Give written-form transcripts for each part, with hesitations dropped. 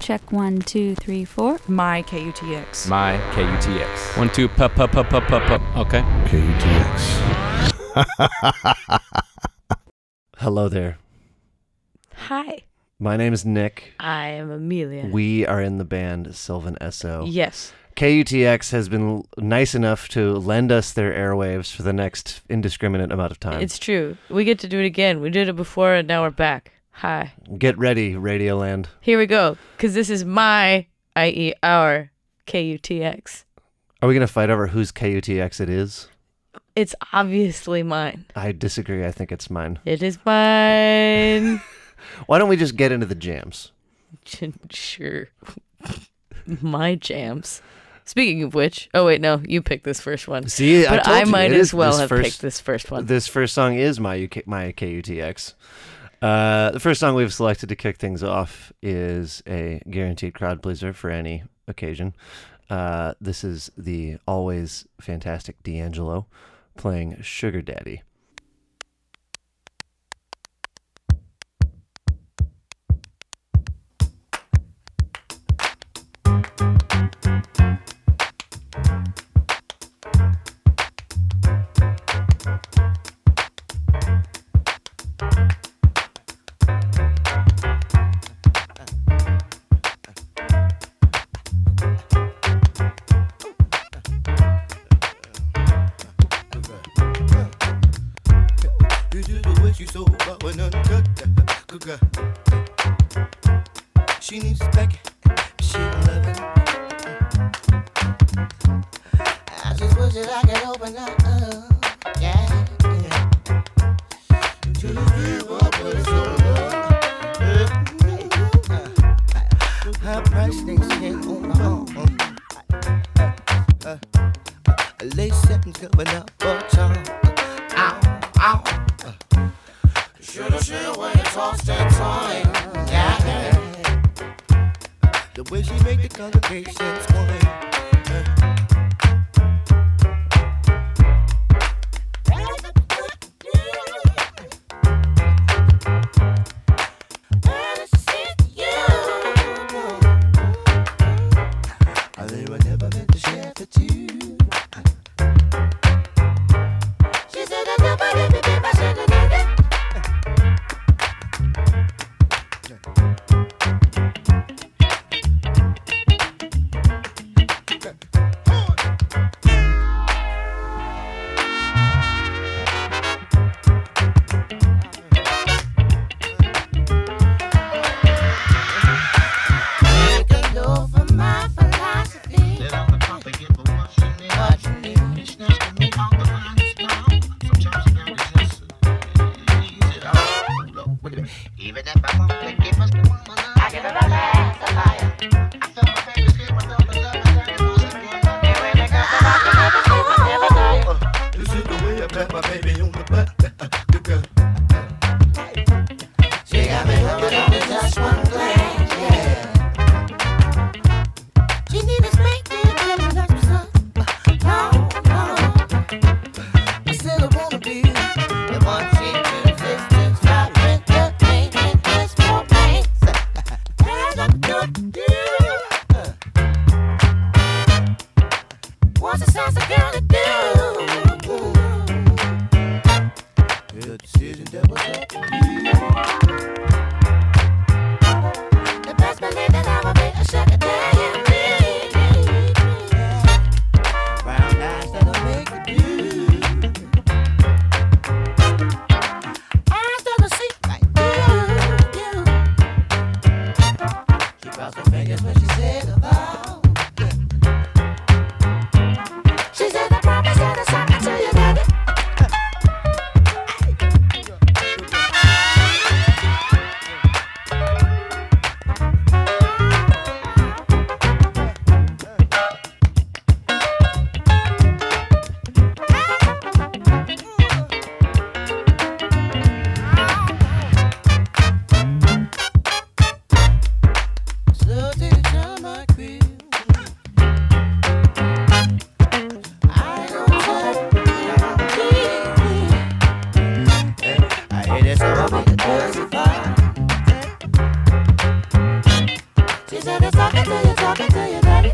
Check 1, 2, 3, 4. My KUTX. My KUTX. 1, 2, pup. Okay. KUTX. Hello there. Hi. My name is Nick. I am Amelia. We are in the band Sylvan S.O. Yes. KUTX has been nice enough to lend us their airwaves for the next indiscriminate amount of time. It's true. We get to do it again. We did it before and now we're back. Hi. Get ready, Radioland. Here we go. Because this is my, i.e. our, KUTX. Are we going to fight over whose KUTX it is? It's obviously mine. I disagree. I think it's mine. It is mine. Why don't we just get into the jams? Sure. My jams. Speaking of which, oh wait, no, you picked this first one. See, but I might as well have picked this first one. This first song is my KUTX. The first song we've selected to kick things off is a guaranteed crowd pleaser for any occasion. This is the always fantastic D'Angelo playing Sugar Daddy. She needs to back it, she love it. I just wish that I could open up, yeah. To give up with so love. Her price things ain't on my own. Lace settings coming up for time. Ow, ow. Shoulda, when you tossed that time, yeah. The way she make the congregation sway. They were never meant to share for two. She said I never let me be my sugar daddy. She said it's talking to you, daddy.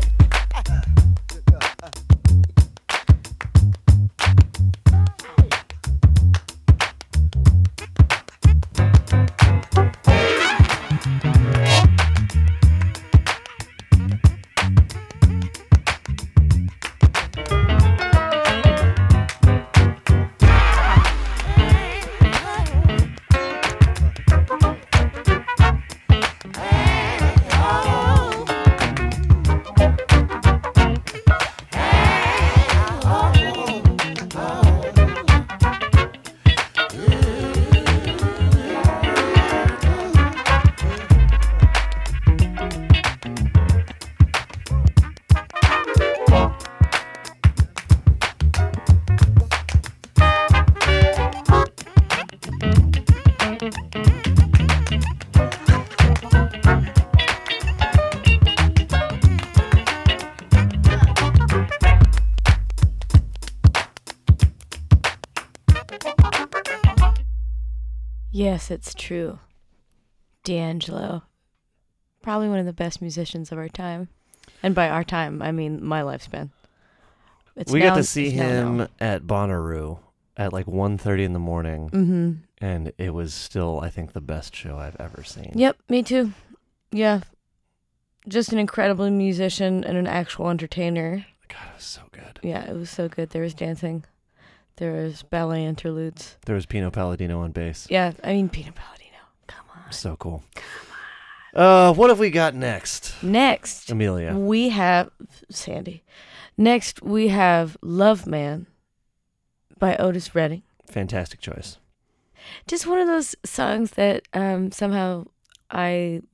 Yes, it's true. D'Angelo. Probably one of the best musicians of our time. And by our time, I mean my lifespan. We got to see him at Bonnaroo at like 1:30 in the morning. Mm-hmm. And it was still, I think, the best show I've ever seen. Yep, me too. Yeah. Just an incredible musician and an actual entertainer. God, it was so good. Yeah, it was so good. There was dancing. There was ballet interludes. There was Pino Palladino on bass. Yeah, I mean, Pino Palladino. Come on. So cool. What have we got next? Next, Amelia. we have Sandy. Next, we have Love Man by Otis Redding. Fantastic choice. Just one of those songs that somehow I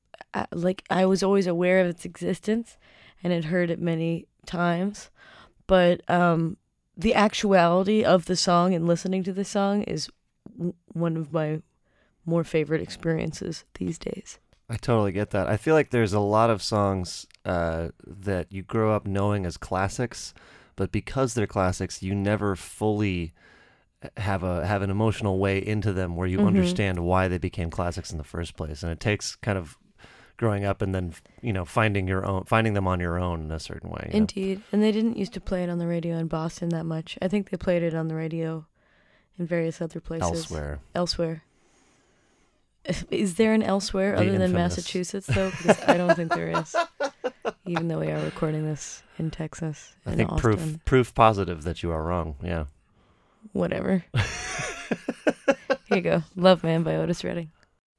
was always aware of its existence and had heard it many times, but the actuality of the song and listening to the song is one of my more favorite experiences these days. I totally get that. I feel like there's a lot of songs that you grow up knowing as classics, but because they're classics, you never fully have an emotional way into them where you understand why they became classics in the first place. And it takes kind of growing up and then, finding them on your own in a certain way. Indeed. And they didn't used to play it on the radio in Boston that much. I think they played it on the radio in various other places. Elsewhere. Is there an elsewhere other than Massachusetts, though? Because I don't think there is. Even though we are recording this in Texas. I think Austin. proof positive that you are wrong. Yeah. Whatever. Here you go. Love Man by Otis Redding.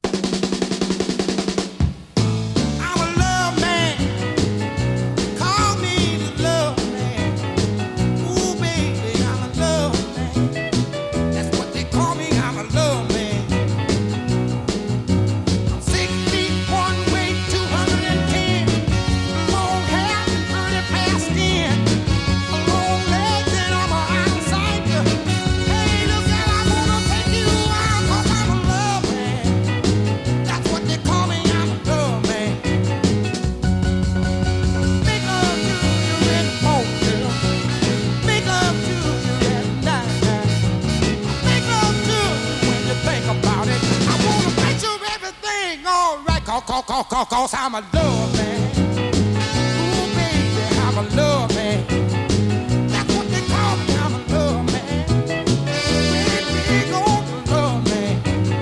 Cause I'm a love man. Ooh, baby, I'm a love man. That's what they call me, I'm a love man. Big old love man.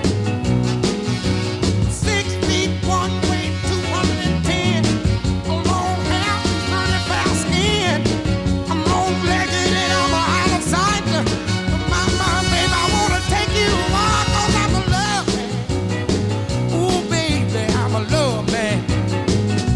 6 feet, 1 weight, 210. A long hair, 30-pound skin. I'm long-legged and I'm out of sight. My baby, I wanna take you on, cause I'm a love man. Ooh, baby, I'm a love man.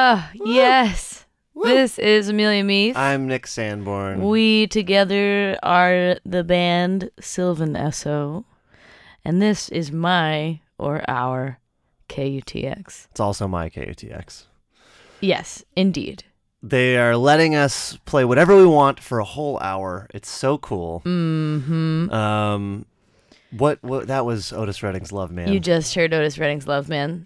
Yes. This is Amelia Meath. I'm Nick Sanborn. We together are the band Sylvan Esso. And this is my or our KUTX. It's also my KUTX. Yes, indeed. They are letting us play whatever we want for a whole hour. It's so cool. Mm-hmm. What that was Otis Redding's Love Man. You just heard Otis Redding's Love Man.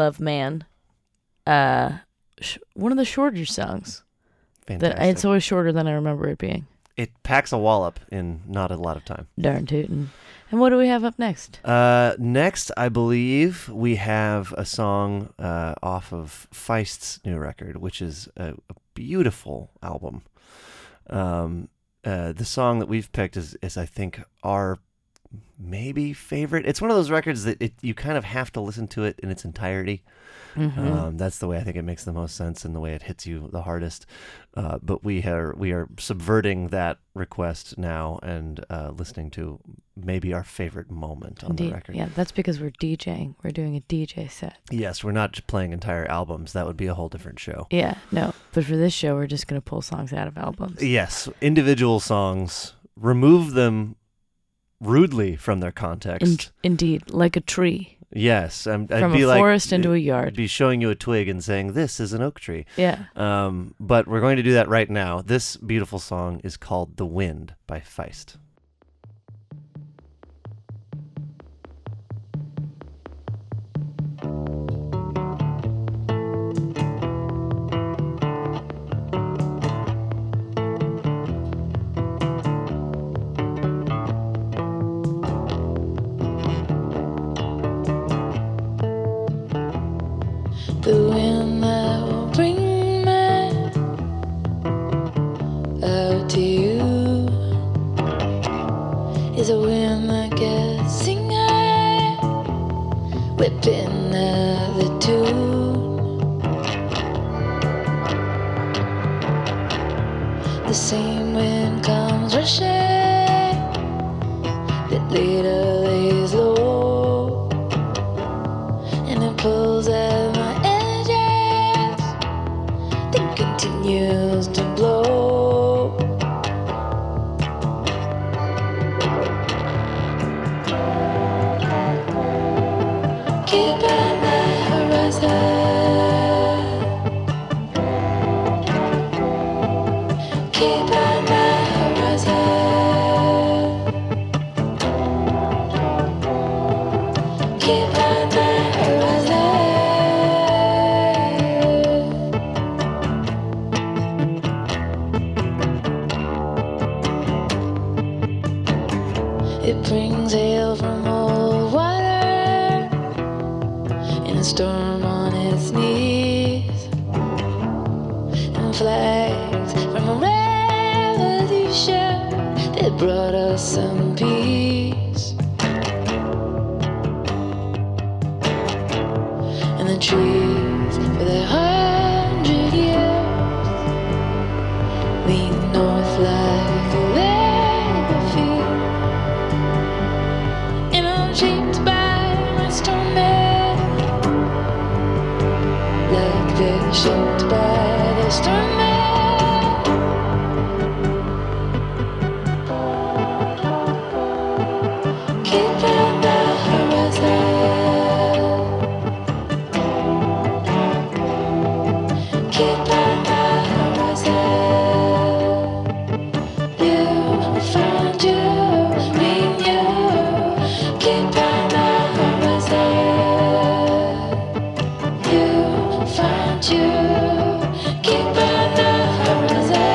One of the shorter songs. Fantastic. It's always shorter than I remember it being. It packs a wallop in not a lot of time. Darn tootin'. And what do we have up next? Next, I believe we have a song off of Feist's new record, which is a beautiful album. The song that we've picked is I think our maybe favorite. It's one of those records that you kind of have to listen to it in its entirety. Mm-hmm. That's the way I think it makes the most sense and the way it hits you the hardest. But we are subverting that request now and listening to maybe our favorite moment on the record. Yeah, that's because we're DJing. We're doing a DJ set. Yes, we're not just playing entire albums. That would be a whole different show. Yeah, no. But for this show, we're just going to pull songs out of albums. Yes, individual songs. Remove them rudely from their context. Indeed, like a tree. Yes, from a forest into a yard. I'd be showing you a twig and saying, this is an oak tree. Yeah. But we're going to do that right now. This beautiful song is called The Wind by Feist. The wind that will bring me out to you is a wind that gets singing, whipping at the tune. The same wind comes rushing that later lays low, and it pulls at my continues to blow. Keep on the horizon. Keep on the horizon. Keep on the horizon. It brings hail from old water in a storm on its knees, and flags from a revolution that brought us some peace. And the trees for their 100 years lean north like a field. Shaped by my stormy, like they're shaped by the stormy. Keep on the horizon. Keep on the horizon. You find you, mean you. Keep on the horizon. You find you. Keep on the horizon.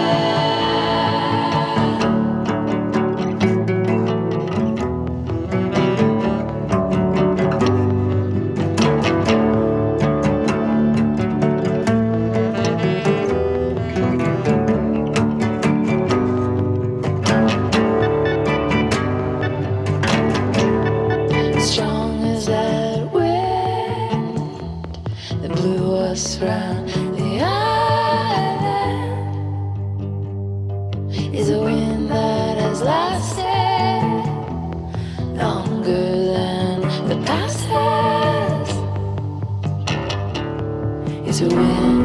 Strong as that wind that blew us round the island is a wind that has lasted longer than the past has. It's a wind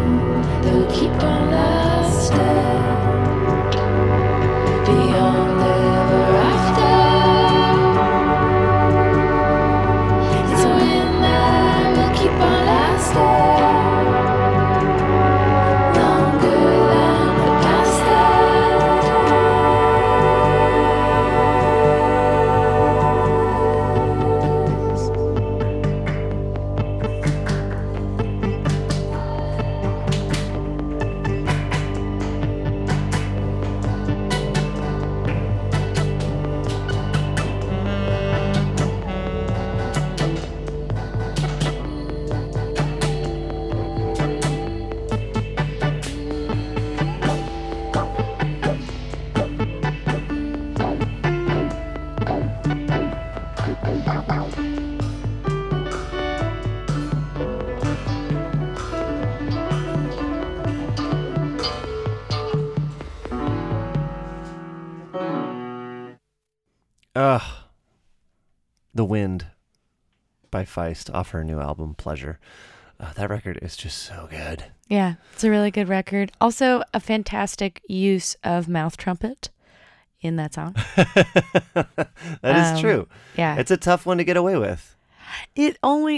The Wind by Feist off her new album, Pleasure. That record is just so good. Yeah, it's a really good record. Also, a fantastic use of mouth trumpet in that song. That is true. Yeah. It's a tough one to get away with. I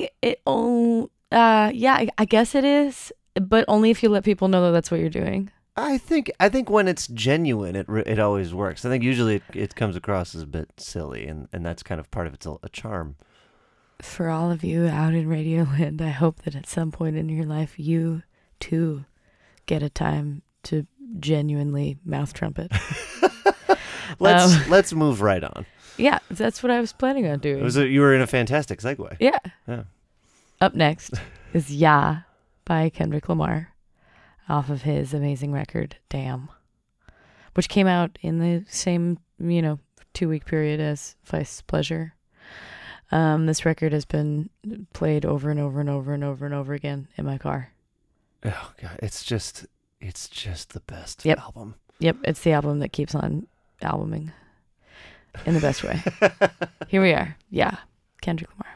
guess it is, but only if you let people know that that's what you're doing. I think when it's genuine, it always works. I think usually it comes across as a bit silly, and that's kind of part of its a charm. For all of you out in Radioland, I hope that at some point in your life you too get a time to genuinely mouth trumpet. Let's move right on. Yeah, that's what I was planning on doing. You were in a fantastic segue. Yeah. Yeah. Up next is "Yeah" by Kendrick Lamar, off of his amazing record "Damn," which came out in the same 2-week period as Feist's Pleasure. This record has been played over and over and over and over and over again in my car. Oh God, it's just the best Yep. album. Yep, it's the album that keeps on albuming in the best way. Here we are. Yeah, Kendrick Lamar.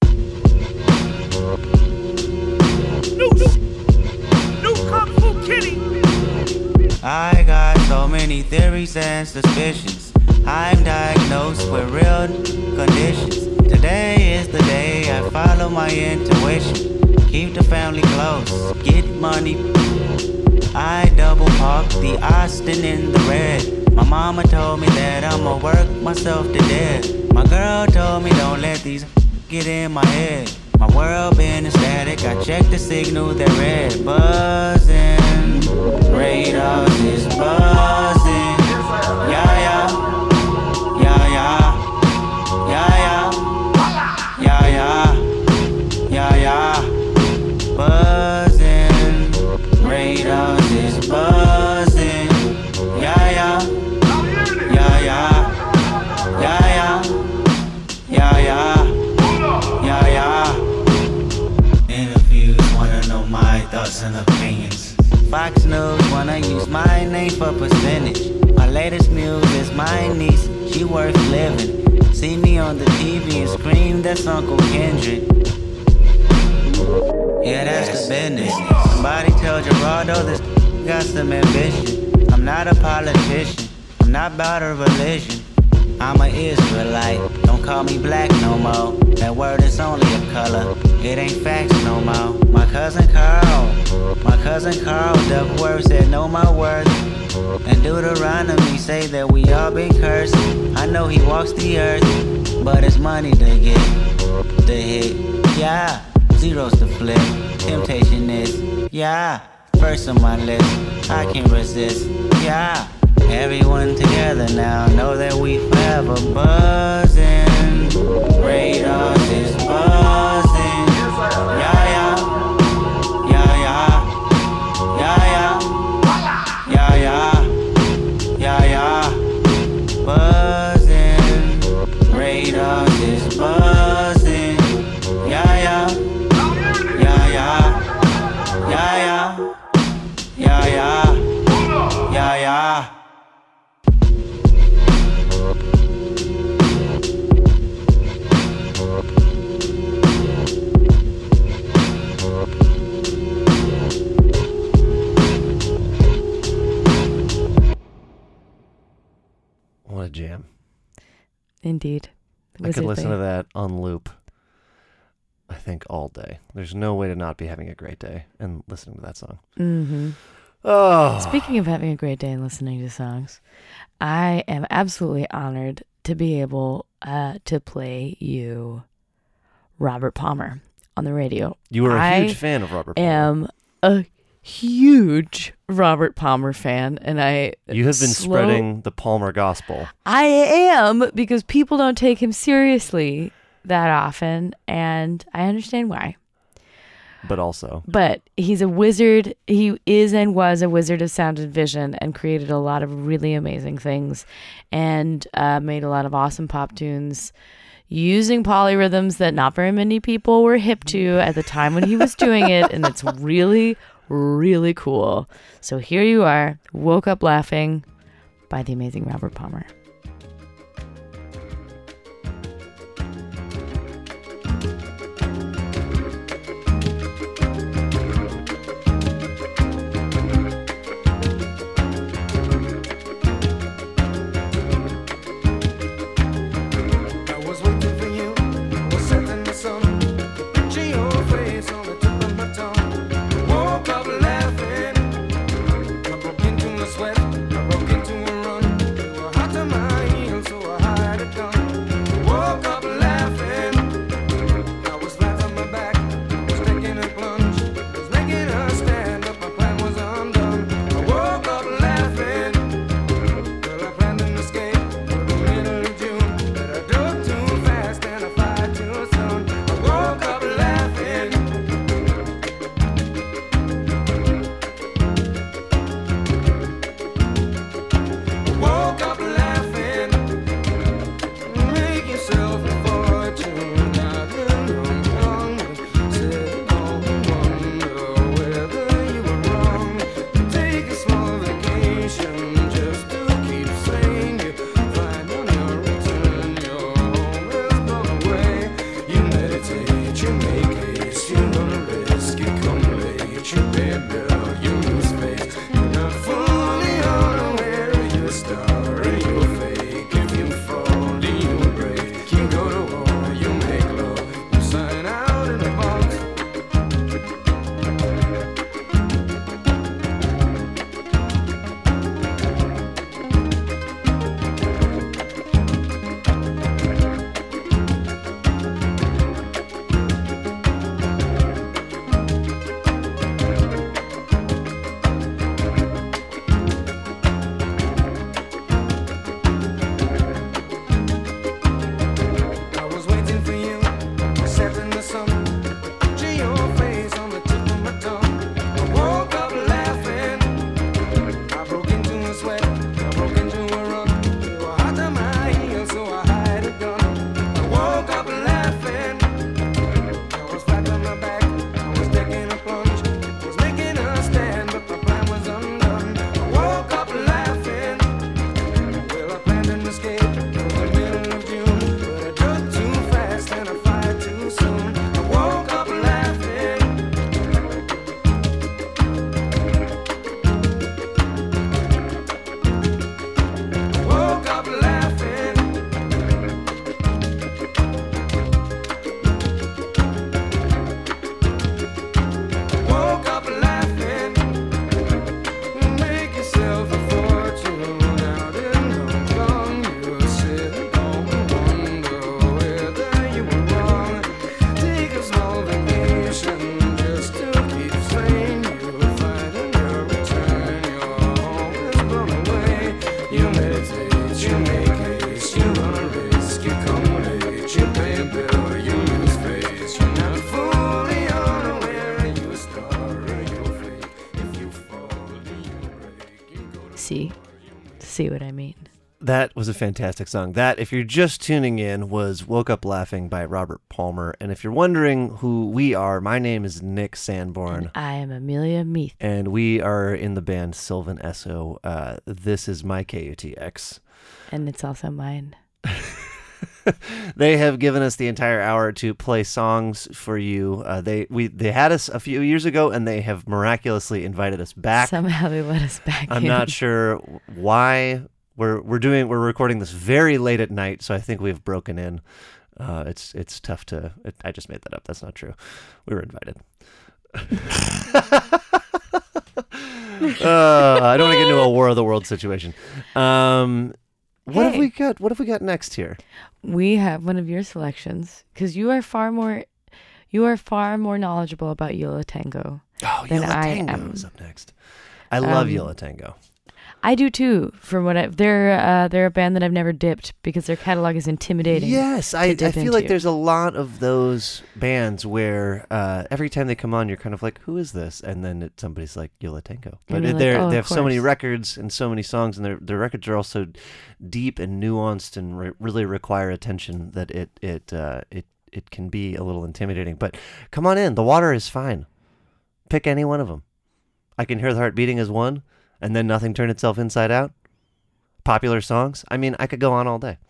New Kung Fu Kitty. I got so many theories and suspicions. I'm diagnosed with real conditions. Today is the day I follow my intuition. Keep the family close, get money. I double park the Austin in the red. My mama told me that I'ma work myself to death. My girl told me don't let these get in my head. My world been static, I checked the signal, they're red. Buzzing, radars is buzzing. Yeah, yeah, yeah, yeah, yeah, yeah, yeah, yeah, yeah, yeah. Buzzing, radars is buzzing. Yeah, yeah, yeah, yeah, yeah, yeah, yeah, yeah, yeah, yeah. Interviews wanna know my thoughts and opinions. Fox News wanna use my name for percentage. My latest news is my niece, she worth living. See me on the TV and scream, that's Uncle Kendrick. Yeah, that's the business. Somebody tell Gerardo this got some ambition. I'm not a politician, I'm not about a religion. I'm an Israelite, don't call me black no more. That word is only a color, it ain't facts no more. My cousin Carl, Duckworth said know my worth. And Deuteronomy say that we all been cursed. I know he walks the earth, but it's money to get the hit. Yeah, zeros to flip, temptation is, yeah, first on my list, I can't resist, yeah. Everyone together now, know that we forever buzzing. Radars is buzzing. Yeah, yeah, yeah, yeah, yeah, yeah, yeah, yeah, yeah, buzzing. Radars is buzzing. Yeah, yeah, yeah, yeah, yeah, yeah, yeah, yeah, yeah. What a jam. Indeed. I could listen to that on loop, I think, all day. There's no way to not be having a great day and listening to that song. Mm-hmm. Oh. Speaking of having a great day and listening to songs, I am absolutely honored to be able to play you Robert Palmer on the radio. You were a huge fan of Robert Palmer. I am a huge Robert Palmer fan, and you have been spreading the Palmer gospel. I am, because people don't take him seriously that often, and I understand why. But he's a wizard. He is and was a wizard of sound and vision, and created a lot of really amazing things, and made a lot of awesome pop tunes using polyrhythms that not very many people were hip to at the time when he was doing it, and it's really, really cool. So here you are, Woke Up Laughing by the amazing Robert Palmer. see what I mean. That was a fantastic song. That, if you're just tuning in, was Woke Up Laughing by Robert Palmer. And if you're wondering who we are, my name is Nick Sanborn. And I am Amelia Meath. And we are in the band Sylvan Esso. This is my KUTX. And it's also mine. They have given us the entire hour to play songs for you. They had us a few years ago, and they have miraculously invited us back. Somehow they let us back. I'm not sure why. We're recording this very late at night, so I think we've broken in. It's tough to. I just made that up. That's not true. We were invited. I don't want to get into a War of the World situation. What have we got? What have we got next here? We have one of your selections because you are far more knowledgeable about Yo La Tengo than Yo La I Tengo am. is up next. I love Yo La Tengo. I do too. From what they're a band that I've never dipped because their catalog is intimidating. Yes, I feel like into. there's a lot of those bands where every time they come on, you're kind of like, who is this? And then somebody's like Yo La Tengo. But And you're like, they "Oh, have of so many course." records and so many songs, and their records are also deep and nuanced and really require attention that it can be a little intimidating. But come on in, the water is fine. Pick any one of them. I Can Hear the Heart Beating is one. And Then Nothing Turned Itself Inside Out. Popular songs. I mean, I could go on all day.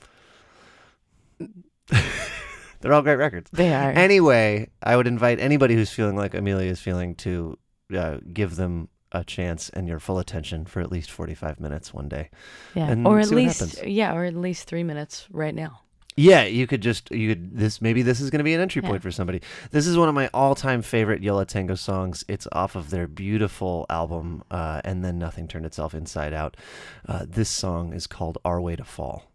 They're all great records. They are. Anyway, I would invite anybody who's feeling like Amelia is feeling to give them a chance and your full attention for at least 45 minutes one day. Yeah, and or at see what least happens. or at least 3 minutes right now. Yeah, maybe this is going to be an entry point for somebody. This is one of my all-time favorite Yo La Tengo songs. It's off of their beautiful album, And Then Nothing Turned Itself Inside Out. This song is called Our Way to Fall.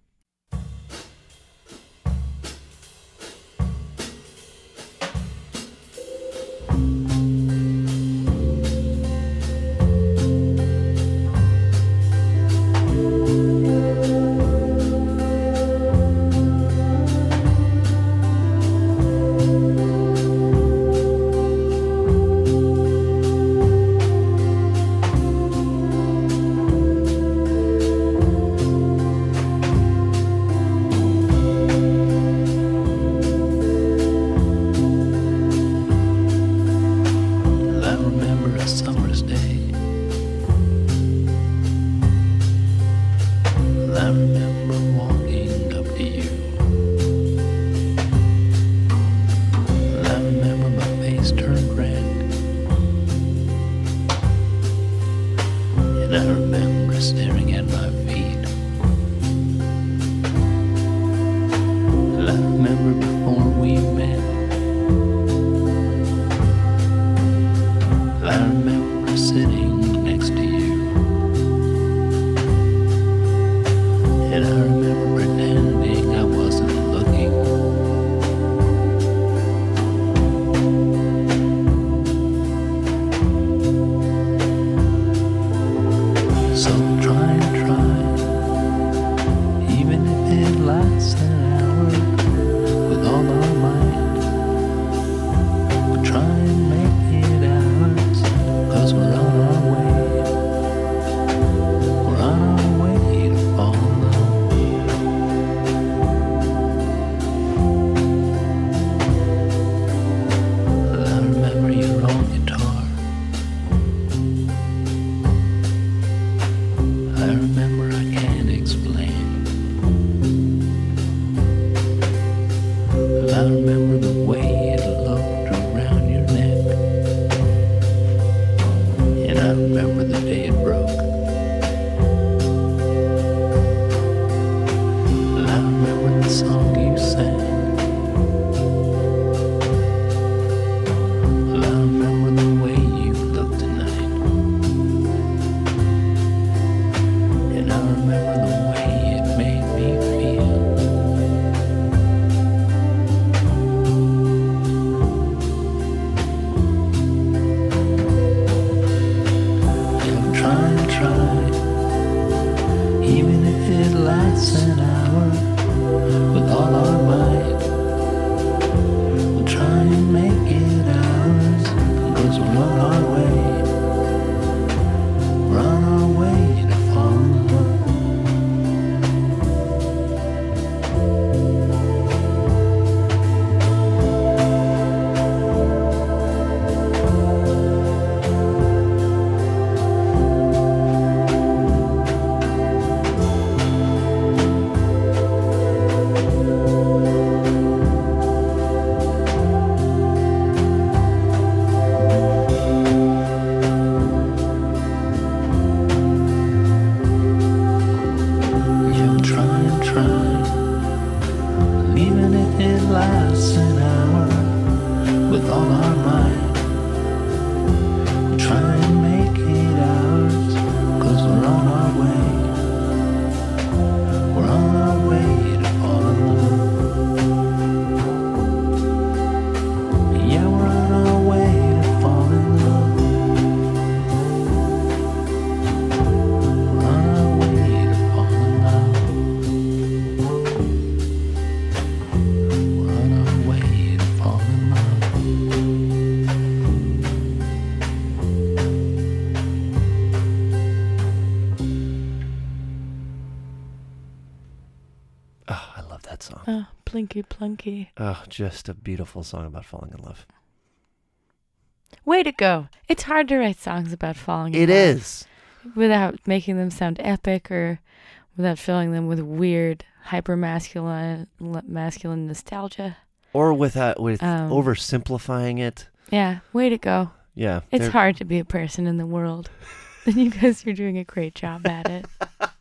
Oh, I love that song. Oh, Plinky Plunky. Oh, just a beautiful song about falling in love. Way to go. It's hard to write songs about falling in It love. is. Without making them sound epic or without filling them with weird, hyper-masculine nostalgia. Or with Um, oversimplifying it. Yeah, way to go. Yeah. It's they're- hard to be a person in the world. And you guys are doing a great job at it.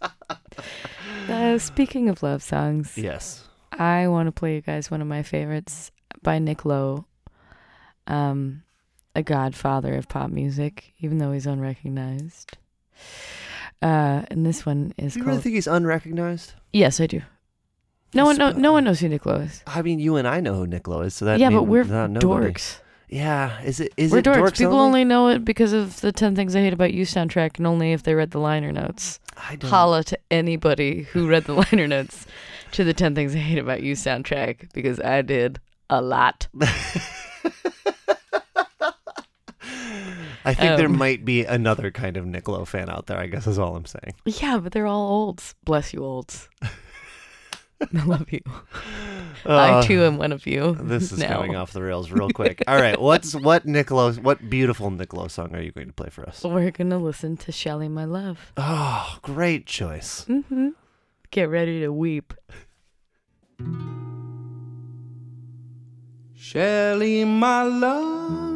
Speaking of love songs, Yes. I want to play you guys one of my favorites by Nick Lowe, a godfather of pop music, even though he's unrecognized. And this one is Do you called... really think he's unrecognized? Yes, I do. No one knows who Nick Lowe is. I mean, you and I know who Nick Lowe is, so that Yeah, means but we're not nobody. dorks. Yeah, is We're it dorks. dorks People only know it because of the 10 Things I Hate About You soundtrack, and only if they read the liner notes. I don't. Holla to anybody who read the liner notes to the 10 Things I Hate About You soundtrack, because I did a lot. I think there Um, might be another kind of Nick Lowe fan out there, I guess is all I'm saying. Yeah, but they're all olds. Bless you, olds. I love you. I too am one of you. This is now. going off the rails real quick. All right, what beautiful Nick Lowe song are you going to play for us? We're going to listen to Shelly, My Love. Oh, great choice. Mm-hmm. Get ready to weep. Shelley, my love,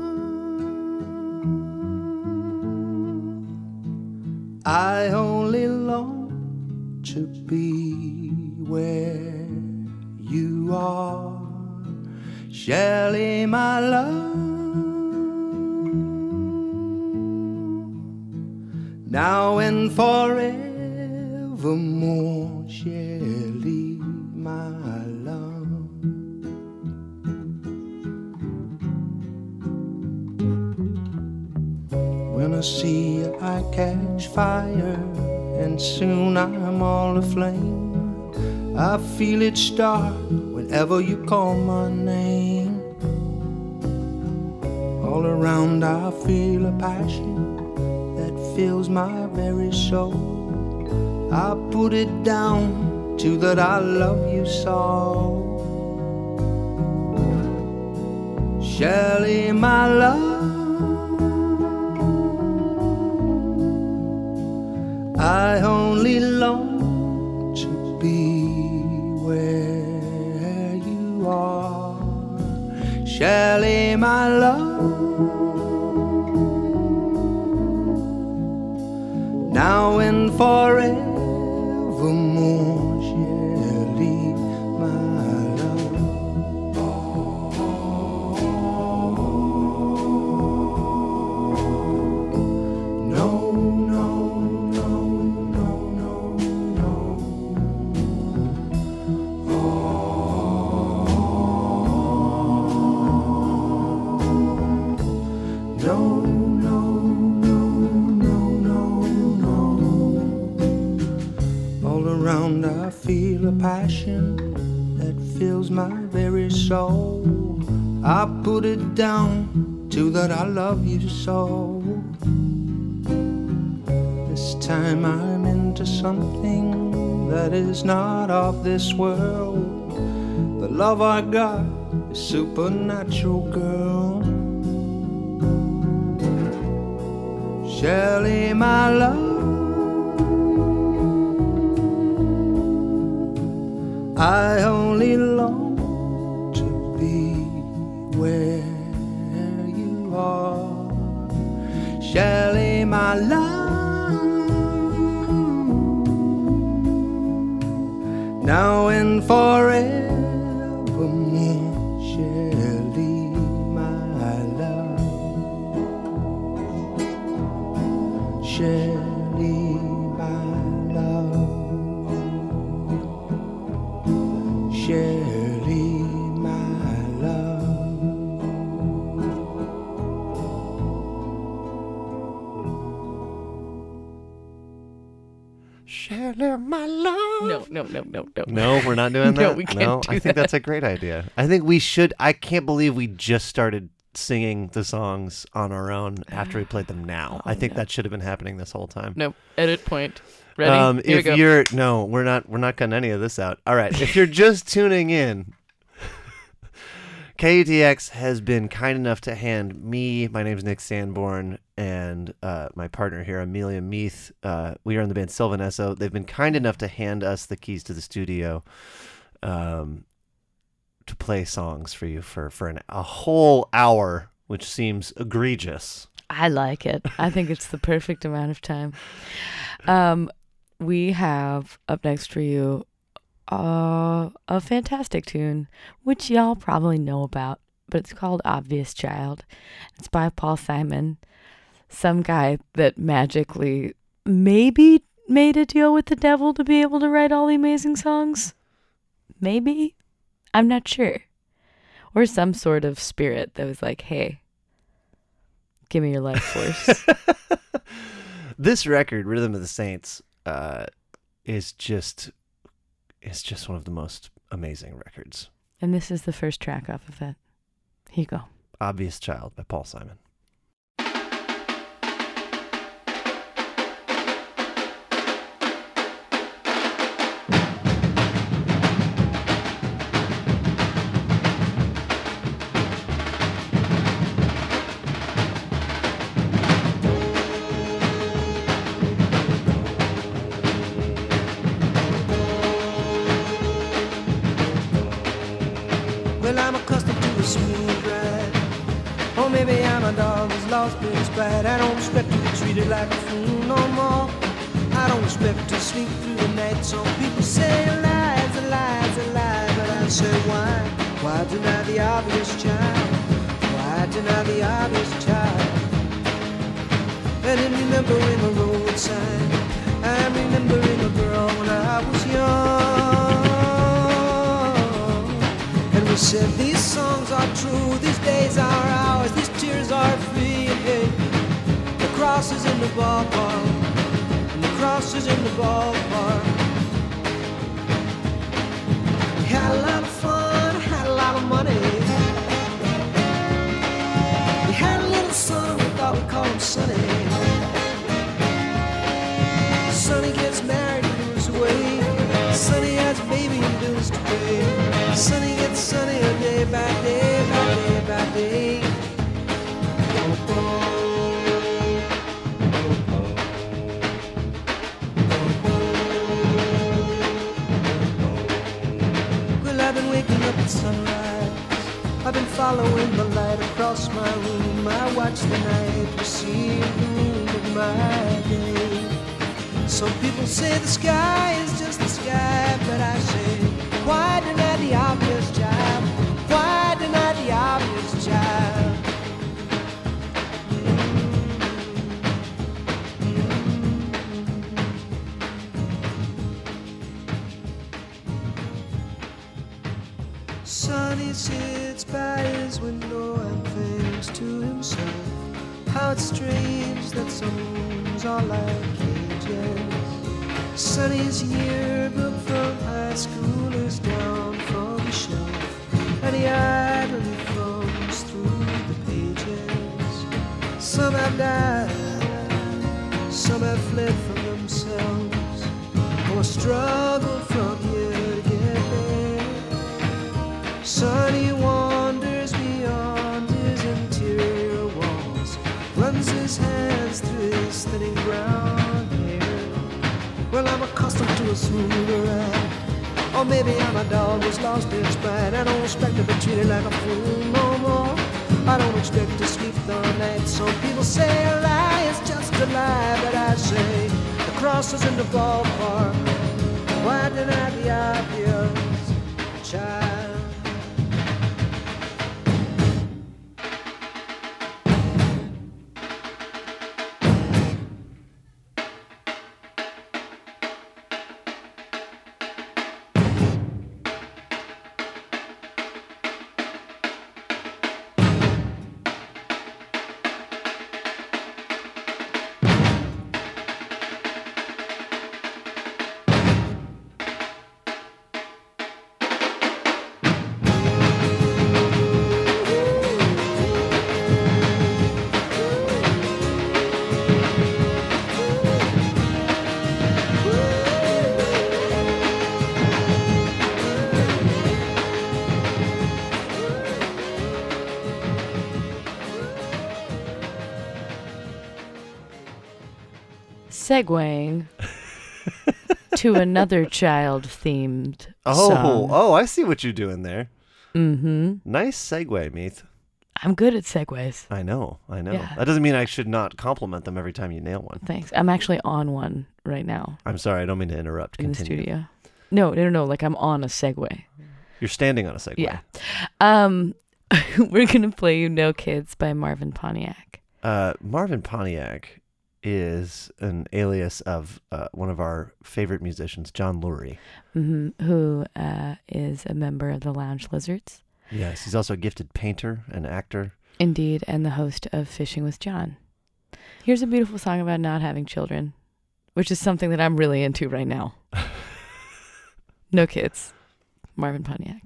I only long to be where you are. Shelley, my love, now and forevermore. Shelley, my love. When I see you, I catch fire, and soon I'm all aflame. I feel it start whenever you call my name. All around I feel a passion that fills my very soul. I put it down to that I love you so. Shelley, my love, I only long to be where you are. Shelley, my love, now and forevermore. Shelley, my love. No, no, no, no, no, no. No, no, no, no, no, no. All around I feel a passion that fills my very soul. I put it down to that I love you so. This time I'm into something that is not of this world. The love I got is supernatural, girl. Shelley, my love, I only long to be where you are. Shelley, my love, now and forevermore. Shelley, my love. Shelley, my love. Shelley, my love. Shelley, my love. No. No, we're not doing that. No, we can't do I think that's a great idea. I think we should. I can't believe we just started singing the songs on our own after we played them now. I think no. that should have been happening this whole time. No, edit point. Ready? Here we If go. you're no, we're not cutting any of this out. All right. If you're just tuning in, KUTX has been kind enough to hand me, my name's Nick Sanborn, and my partner here, Amelia Meath. We are in the band Sylvanesso. They've been kind enough to hand us the keys to the studio to play songs for you for a whole hour, which seems egregious. I like it. I think it's the perfect amount of time. We have up next for you a fantastic tune, which y'all probably know about, but it's called Obvious Child. It's by Paul Simon, some guy that magically maybe made a deal with the devil to be able to write all the amazing songs. Maybe. I'm not sure. Or some sort of spirit that was like, hey, give me your life force. This record, Rhythm of the Saints, is just one of the most amazing records. And this is the first track off of it. Here you go. Obvious Child by Paul Simon. Well, I'm accustomed to a smooth ride. Or maybe I'm a dog who's lost his pride. I don't expect to be treated like a fool no more. I don't expect to sleep through the night. Some people say lies, a lies, a lie. But I say why? Why deny the obvious child? Why deny the obvious child? And in remembering a road sign, I'm remembering a girl when I was young. And we said these songs are true, these days are ours, these tears are free. And hey, the cross is in the ballpark, and the cross is in the ballpark. We had a lot of fun, had a lot of money. We had a little son, we thought we'd call him Sonny. Sonny gets married and moves away. Sonny has a baby and bills to pay. Sonny gets sunnier day by day by day by day. Well, I've been waking up at sunrise. I've been following the light across my room. I watch the night receive the moon of my day. Some people say the sky is just the sky, but I say, why deny the obvious child? Why deny the obvious child? Sonny sits by his window and thinks to himself, how it's strange that some rooms are like cages. Sonny's yearbook from high school is down from the shelf, and he idly thumbs through the pages. Some have died, some have fled from themselves, or struggled from here to get there. Sonny wanders beyond his interior walls, runs his hands through his thinning brown hair. Well, I'm accustomed to a smoother ride. Or maybe I'm a dog who's lost his pride. I don't expect to be treated like a fool no more. I don't expect to sleep the night. Some people say a lie is just a lie, but I say the cross is in the ballpark. Why deny the obvious child? segueing to another child-themed Oh, song. oh, I see what you're doing there. Mm-hmm. Nice segue, Meath. I'm good at segues. I know. Yeah. That doesn't mean I should not compliment them every time you nail one. Thanks. I'm actually on one right now I'm sorry, I don't mean to interrupt. in the Continue. studio. No. Like I'm on a segue. You're standing on a segue. Yeah. We're going to play You No Kids by Marvin Pontiac. Marvin Pontiac is an alias of one of our favorite musicians, John Lurie. Mm-hmm. Who is a member of the Lounge Lizards. Yes, he's also a gifted painter and actor. Indeed, and the host of Fishing with John. Here's a beautiful song about not having children, which is something that I'm really into right now. No kids. Marvin Pontiac.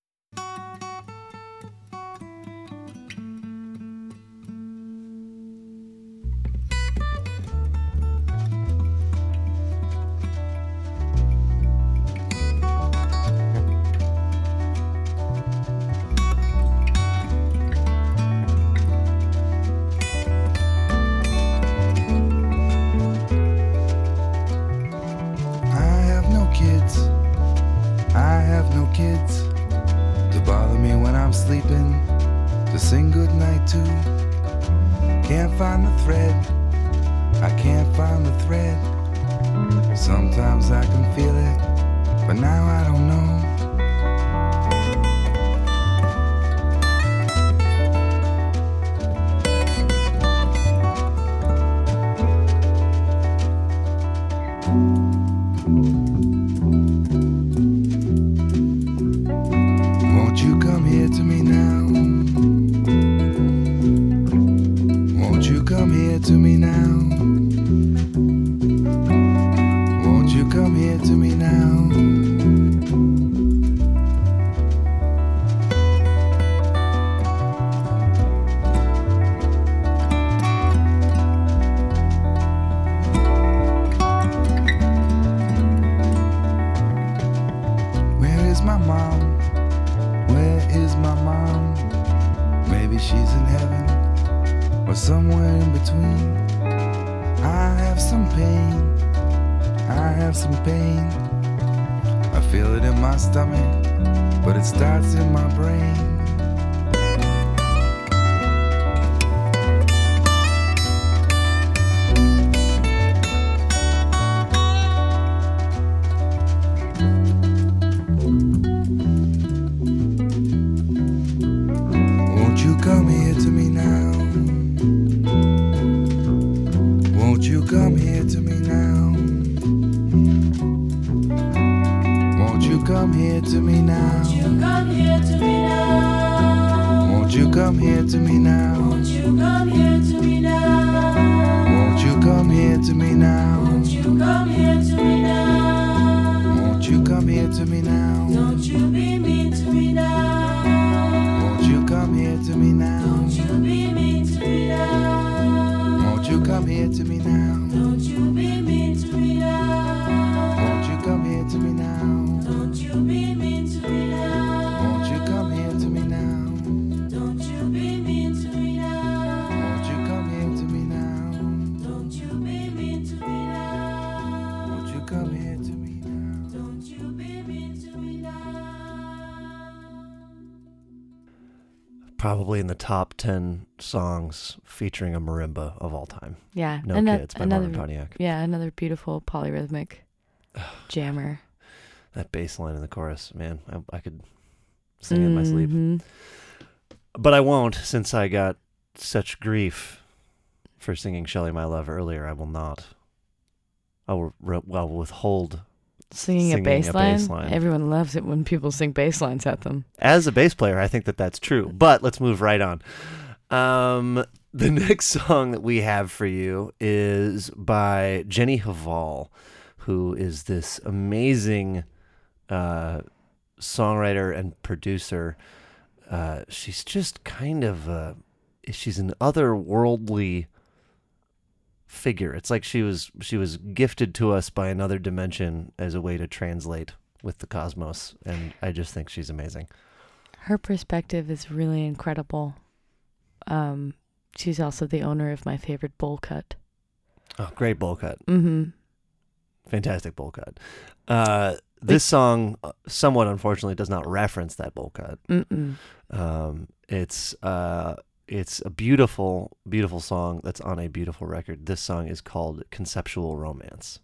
I have no kids to bother me when I'm sleeping, to sing goodnight to. Can't find the thread, I can't find the thread. Sometimes I can feel it, but now I don't know. Won't you come here to me now? Won't you come here to me now? Won't you come here to me now? Where is my mom? Where is my mom? Maybe she's in heaven or somewhere in between. I have some pain, I have some pain. I feel it in my stomach, but it starts in my brain. Won't you come here to me now? Won't you come here to me now? Won't you come here to me now? Won't you come here to me now? Won't you come here to me now? Won't you come here to me now? Won't you come here to me now? Won't you come here to me now? Don't you be mean to me now? Won't you come here to me now? Don't you be mean to me now? Won't you come here to me now? Don't you be mean to me now? Won't you come here to me now? Don't you be mean to me now? Won't you come here to me now? Don't you be mean to me now? Won't you come here to me now? Don't you be mean to me now? Won't you come here to me now? Don't you be mean to me now? Probably in the top 10 songs featuring a marimba of all time. Yeah. No Kids by Marvin Pontiac. Yeah, another beautiful polyrhythmic jammer. That bass line in the chorus, man, I could sing in my sleep. Mhm. But I won't, since I got such grief for singing Shelley My Love earlier. I will not. I will withhold. Singing a Singing a bass bass line. line. Everyone loves it when people sing bass lines at them. As a bass player, I think that that's true. But let's move right on. The next song that we have for you is by Jenny Hval, who is this amazing songwriter and producer. She's just kind of she's an otherworldly figure. It's like she was gifted to us by another dimension as a way to translate with the cosmos, and I just think she's amazing. Her perspective is really incredible. She's also the owner of my favorite bowl cut. Oh, great bowl cut. Mm-hmm. Fantastic bowl cut. This song, somewhat unfortunately, does not reference that bowl cut. Mm-mm. It's a beautiful, beautiful song that's on a beautiful record. This song is called Conceptual Romance.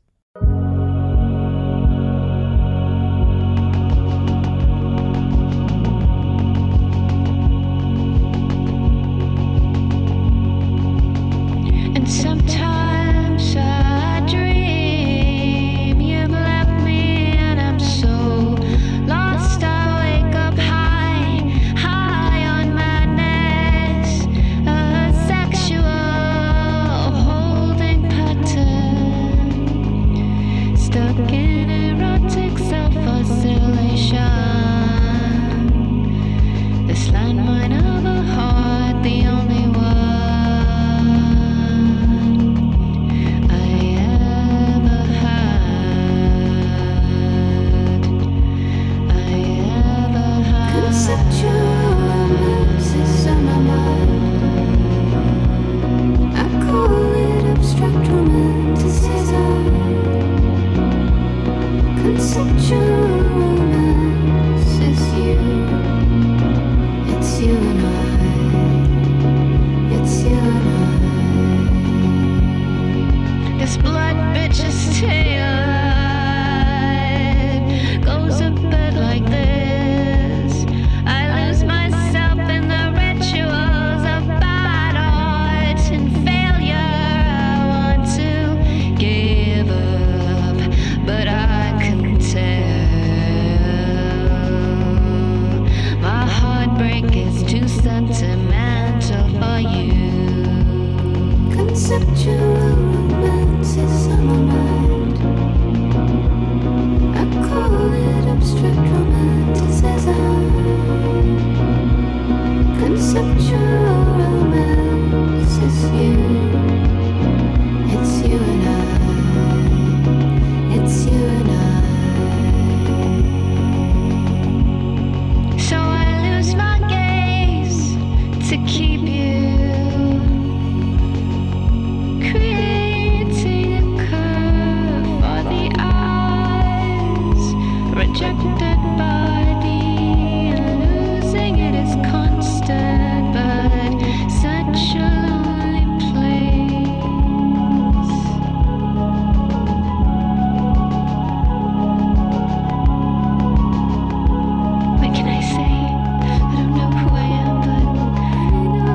And sometimes I dream you've left me and I'm so lost. I wake up high, high on madness, a sexual holding pattern, stuck in erotic self-oscillation. This landmine of a heart, the only one this blood bitch's tale goes a bit like this. I lose myself in the rituals of bad art and failure. I want to give up, but I can tell my heartbreak is too sentimental for you. Conceptual romance is on my mind. I call it abstract romanticism. Conceptual romance is you. It's you and I. It's you and I. So I lose my gaze to keep you. Creating a curve for the eyes, rejected body, and losing it is constant, but such a lonely place. What can I say? I don't know who I am, but I know.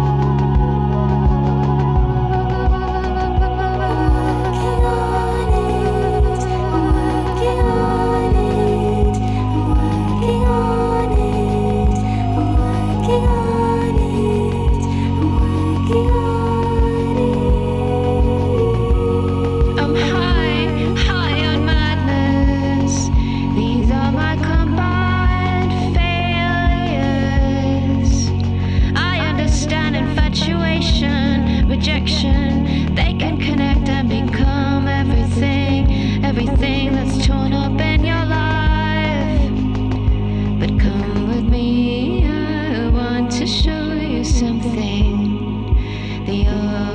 I'm high, high on madness. These are my combined failures. I understand infatuation, rejection. They can connect and become everything, everything that's torn up in your life. But come with me, I want to show you something. The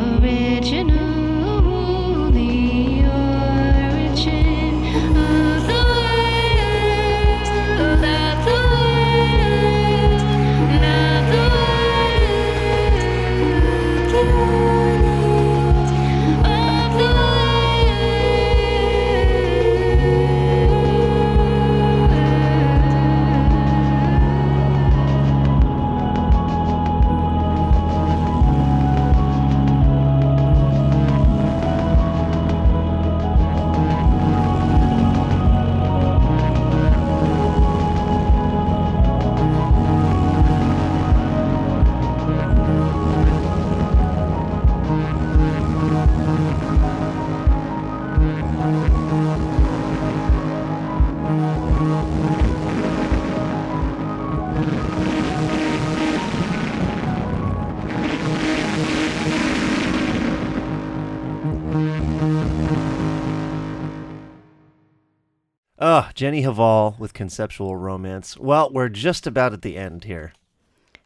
original, the origin of the world, of the world, of the world, of the Jenny Hval with Conceptual Romance. Well, we're just about at the end here.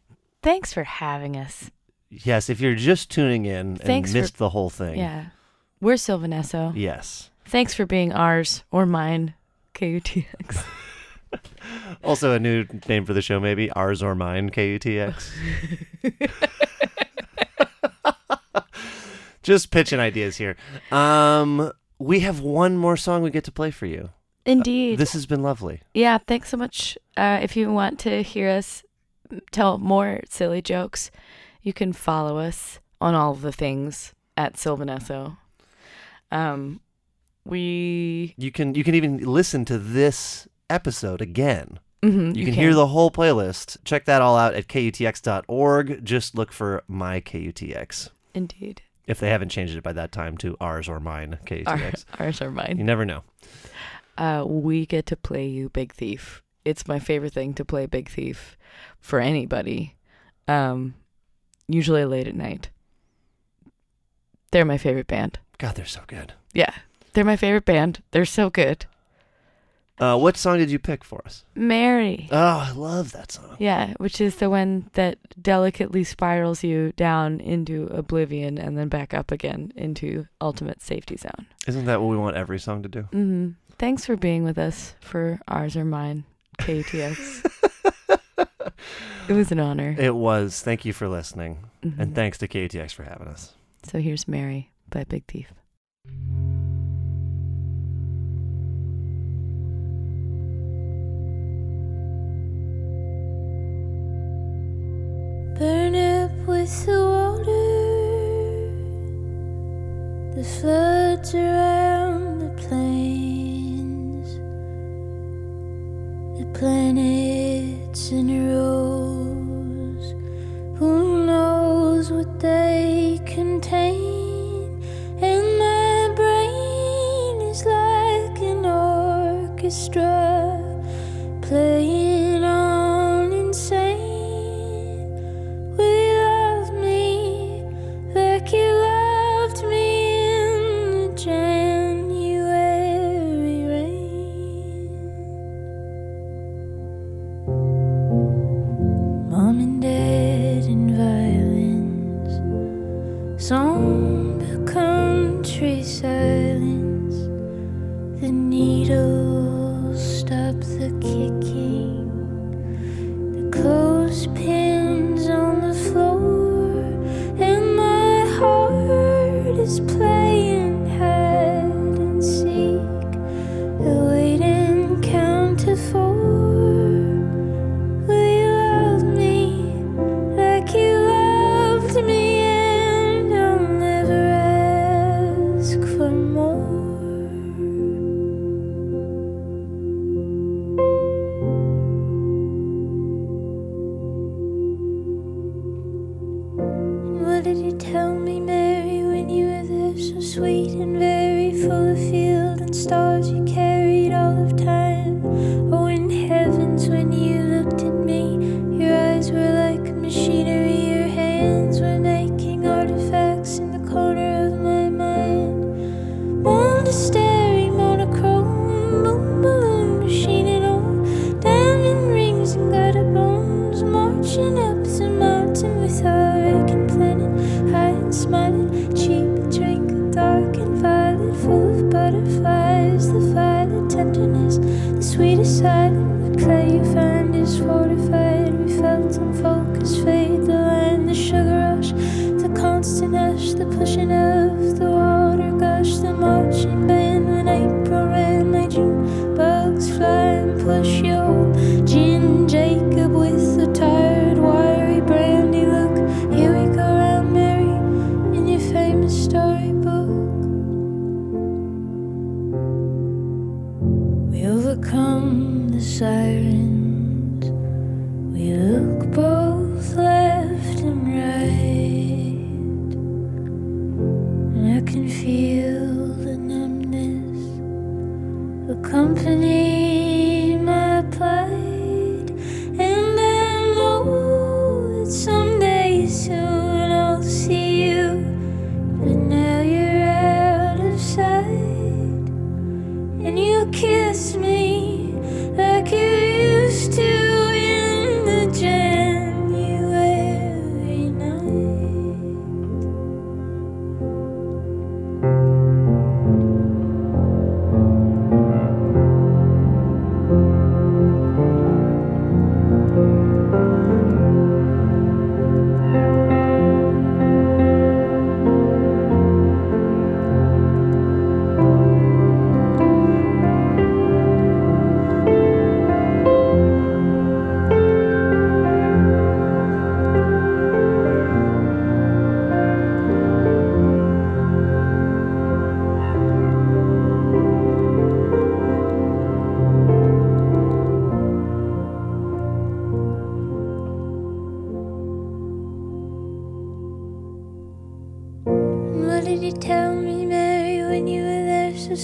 Thanks for having us. Yes, if you're just tuning in Thanks and missed for- the whole thing, Yeah. We're Sylvanesso. Yes. Thanks for being ours or mine, KUTX. Also a new name for the show, maybe. Ours or mine, KUTX. Just pitching ideas here. We have one more song we get to play for you. Indeed. This has been lovely. Yeah, thanks so much. If you want to hear us tell more silly jokes, you can follow us on all of the things at Sylvanesso. You can even listen to this episode again. Mm-hmm, you can hear the whole playlist. Check that all out at KUTX.org. Just look for My KUTX. Indeed. If they haven't changed it by that time to Ours or Mine KUTX. Ours or mine. You never know. We get to play you Big Thief. It's my favorite thing to play Big Thief for anybody. Usually late at night. They're my favorite band. God, they're so good. Yeah, they're my favorite band. They're so good. What song did you pick for us? Mary. Oh, I love that song. Yeah, which is the one that delicately spirals you down into oblivion and then back up again into ultimate safety zone. Isn't that what we want every song to do? Mm-hmm. Thanks for being with us for Ours or Mine, KUTX. It was an honor. It was. Thank you for listening. Mm-hmm. And thanks to KUTX for having us. So here's Mary by Big Thief. Burn up with the water, the floods around the plains, the planets in rows. Who knows what they contain? And my brain is like an orchestra playing on insane. Like you loved me in the January rain. Mom and Dad and violins, somber country silence. The needles stop the kicking, the clothespins on the floor, and my heart is playing hide and seek, wait and count to 4. Will you love me like you loved me, and I'll never ask for more. What did you tell me, Mary, when you were there, so sweet and very full of field and stars you carried all of time? Oh, in heavens, when you looked at me, your eyes were like machinery, your hands were making artifacts in the corner of my mind. Monastery, monochrome, boom balloon machine and all, diamond rings and glitter bones, marching up the mountain with our aching planet, high and smiling, cheap drink, dark and violet, full of butterflies, the violet tenderness, the sweetest silent, the clay you find is fortified. We felt unfocused fade, the line, the sugar rush, the constant hush, the pushing of the water gush, the marching band when April ran, my June bugs fly and push your gin Jacob with the tired wiry brandy look. Here we go round, Mary, in your famous storybook. We overcome the sirens, we look both left and right, and I can feel the numbness accompany my plight, and I know that someday soon I'll see you, but now you're out of sight, and you kiss me like you used to in the January night.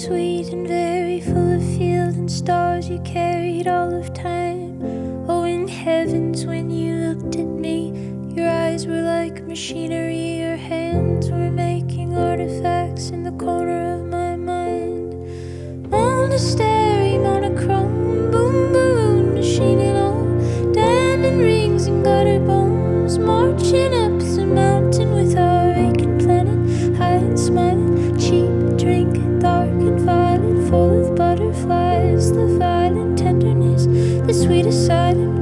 sweet and very full of field and stars. You carried all of time. Oh, in heavens, when you looked at me, your eyes were like machinery. Your hands were making artifacts in the corner of my mind. Monastery, monochrome, boom, boom, machining all diamond rings and gutter bones, marching up the mountain with our aching planet, high and smiling, cheap drink, dark and violet, full of butterflies, the violent tenderness, the sweetest silent